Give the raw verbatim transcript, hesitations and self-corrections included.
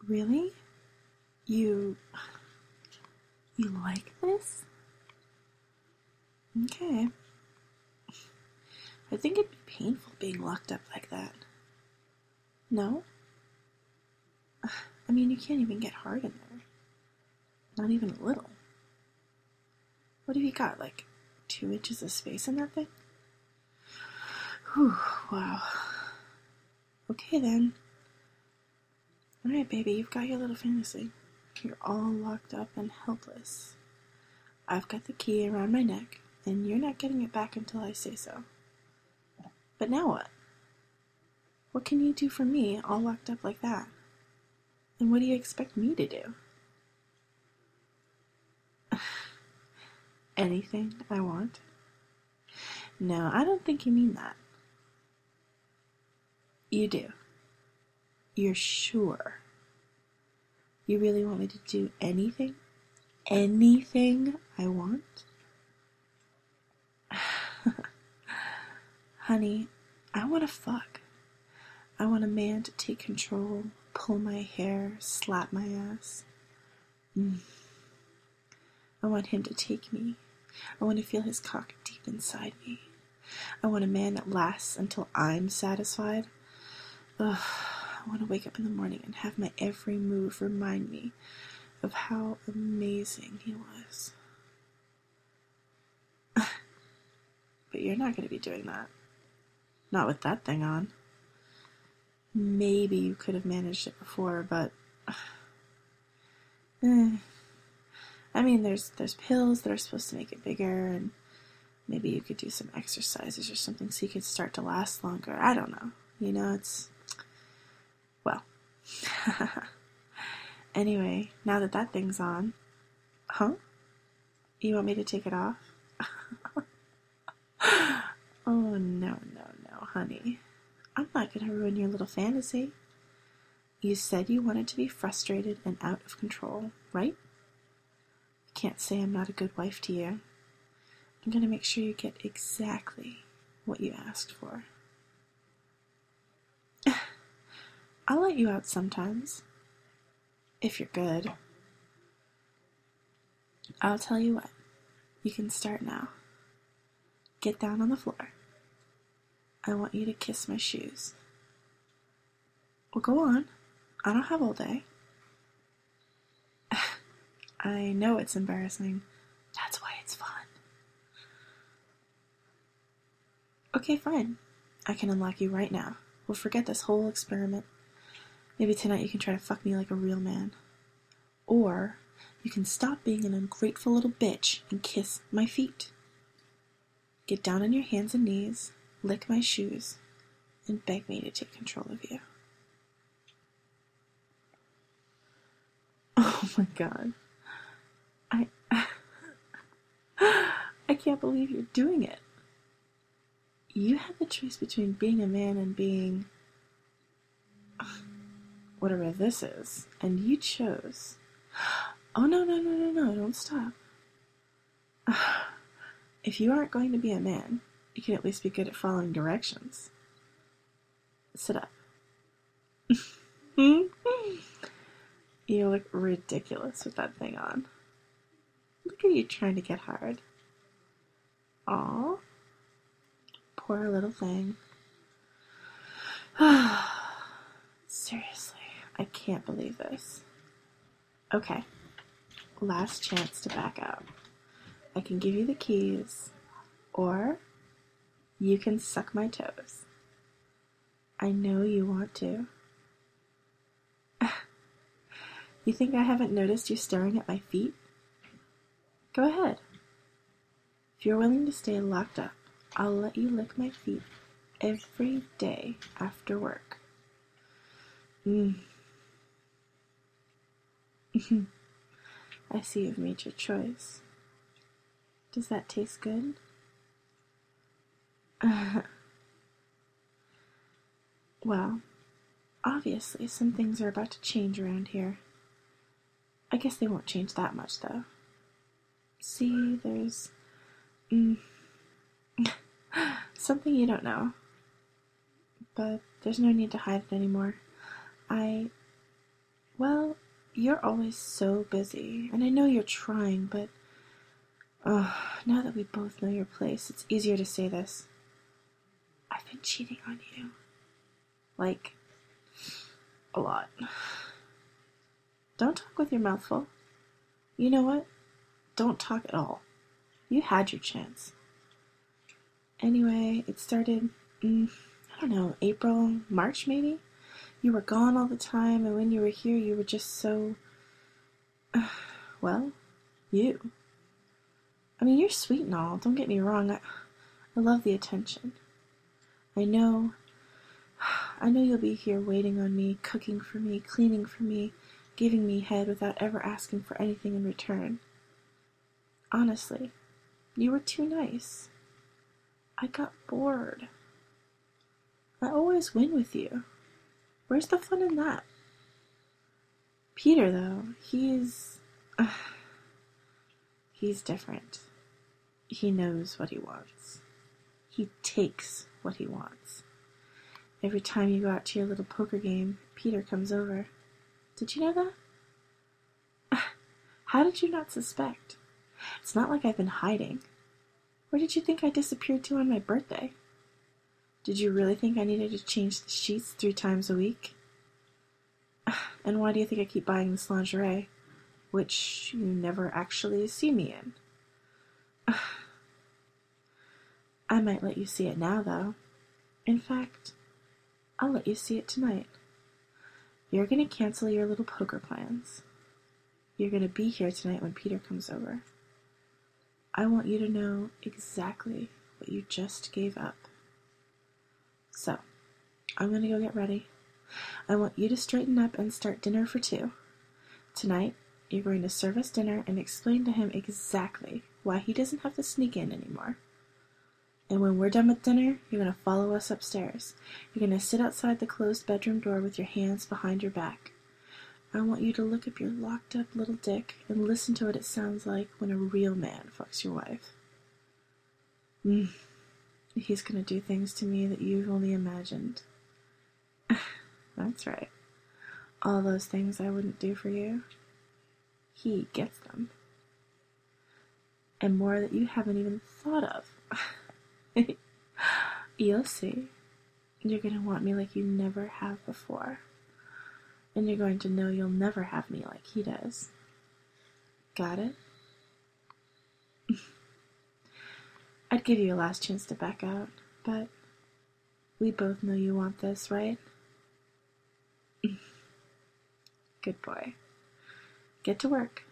Really? You... You like this? Okay. I think it'd be painful being locked up like that. No? I mean, you can't even get hard in there. Not even a little. What have you got, like, two inches of space in that thing? Whew, wow. Okay, then. Alright, baby, you've got your little fantasy. You're all locked up and helpless. I've got the key around my neck, and you're not getting it back until I say so. But now what? What can you do for me, all locked up like that? And what do you expect me to do? Anything I want? No, I don't think you mean that. You do. You're sure? You really want me to do anything? Anything I want? Honey, I want to fuck. I want a man to take control, pull my hair, slap my ass. Mm. I want him to take me. I want to feel his cock deep inside me. I want a man that lasts until I'm satisfied. Ugh, I want to wake up in the morning and have my every move remind me of how amazing he was. But you're not going to be doing that. Not with that thing on. Maybe you could have managed it before, but... Eh. I mean, there's there's pills that are supposed to make it bigger, and maybe you could do some exercises or something so you could start to last longer. I don't know. You know, it's... Well. Anyway, now that that thing's on... Huh? You want me to take it off? Oh, no, no, no, honey. I'm not going to ruin your little fantasy. You said you wanted to be frustrated and out of control, right? You can't say I'm not a good wife to you. I'm going to make sure you get exactly what you asked for. I'll let you out sometimes, if you're good. I'll tell you what, you can start now. Get down on the floor. I want you to kiss my shoes. Well, go on. I don't have all day. I know it's embarrassing. That's why it's fun. Okay, fine. I can unlock you right now. We'll forget this whole experiment. Maybe tonight you can try to fuck me like a real man. Or you can stop being an ungrateful little bitch and kiss my feet. Get down on your hands and knees, lick my shoes, and beg me to take control of you. Oh my god. I... I can't believe you're doing it. You had the choice between being a man and being... whatever this is, and you chose... Oh, no, no, no, no, no, don't stop. If you aren't going to be a man, you can at least be good at following directions. Sit up. You look ridiculous with that thing on. Look at you trying to get hard. Aw. Poor little thing. Seriously, I can't believe this. Okay. Last chance to back out. I can give you the keys, or you can suck my toes. I know you want to. You think I haven't noticed you staring at my feet? Go ahead. If you're willing to stay locked up, I'll let you lick my feet every day after work. Mm. I see you've made your choice. Does that taste good? Uh, well, obviously some things are about to change around here. I guess they won't change that much, though. See, there's... Mm, something you don't know. But there's no need to hide it anymore. I... Well, you're always so busy, and I know you're trying, but uh, now that we both know your place, it's easier to say this. I've been cheating on you. Like, a lot. Don't talk with your mouth full. You know what? Don't talk at all. You had your chance. Anyway, it started, mm, I don't know, April, March maybe? You were gone all the time, and when you were here, you were just so, uh, well, you. I mean, you're sweet and all, don't get me wrong. I, I love the attention. I know, I know you'll be here waiting on me, cooking for me, cleaning for me, giving me head without ever asking for anything in return. Honestly, you were too nice. I got bored. I always win with you. Where's the fun in that? Peter, though, he's... Uh, he's different. He knows what he wants. He takes what he wants. Every time you go out to your little poker game, Peter comes over. Did you know that? How did you not suspect? It's not like I've been hiding. Where did you think I disappeared to on my birthday? Did you really think I needed to change the sheets three times a week? And why do you think I keep buying this lingerie, which you never actually see me in? I might let you see it now, though. In fact, I'll let you see it tonight. You're going to cancel your little poker plans. You're going to be here tonight when Peter comes over. I want you to know exactly what you just gave up. So, I'm going to go get ready. I want you to straighten up and start dinner for two. Tonight, you're going to serve us dinner and explain to him exactly why he doesn't have to sneak in anymore. And when we're done with dinner, you're going to follow us upstairs. You're going to sit outside the closed bedroom door with your hands behind your back. I want you to look up your locked up little dick and listen to what it sounds like when a real man fucks your wife. Mm. He's going to do things to me that you've only imagined. That's right. All those things I wouldn't do for you. He gets them. And more that you haven't even thought of. You'll see. You're going to want me like you never have before. And you're going to know you'll never have me like he does. Got it? I'd give you a last chance to back out, but we both know you want this, right? Good boy. Get to work.